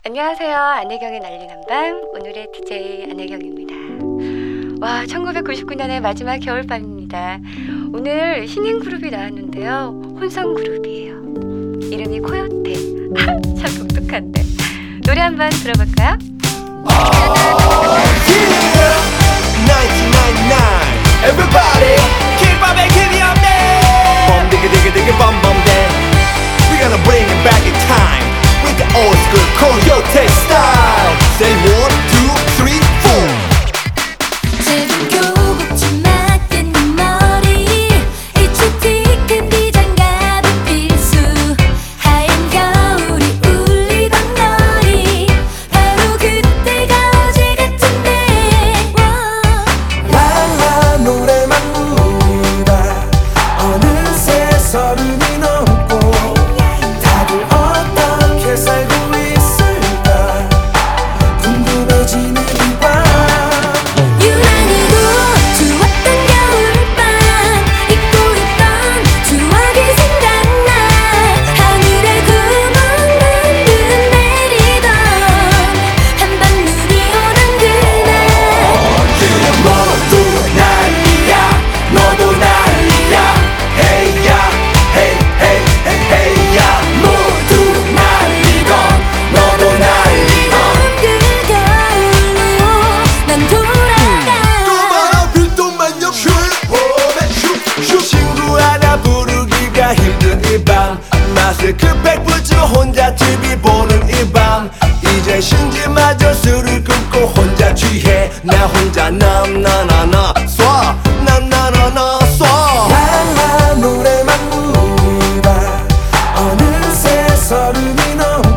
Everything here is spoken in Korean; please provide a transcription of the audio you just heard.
안녕하세요. 안혜경의 난리 난밤, 오늘의 DJ 안혜경입니다. 와, 1999년의 마지막 겨울밤입니다. 오늘 신인 그룹이 나왔는데요. 혼성 그룹이에요. 이름이 코요테. 참 독특한데. 노래 한번 들어볼까요? 1999 Everybody keep on making your name Bum digga digga digga bum bum day We're gonna bring it back in time With the old school Coyote style Say 1, 2, 3, 4 서른이 넘고 다들 어떻게 살고 있을까 궁금해지는 이 밤 유난히도 좋았던 겨울밤 잊고 있던 추억이 생각나 하늘에 구멍 만든 내리던 한밤눈이 오는 그날 모두 난리야 너도 난리야 헤이야 헤이 헤이 헤이 헤이야 모두 난리건 너도 난리건 그 겨울로 난 돌아가 또 빌동만요 슈 친구 하나 부르기가 힘든 이밤 마스크팩 붙이고 혼자 TV 보는 이밤 이제 신지마저 술을 끊고 혼자 취해 나 혼자 나나나나 쏴 나나나나 쏴 랄라 노래만 부르다 어느새 서른이 넘고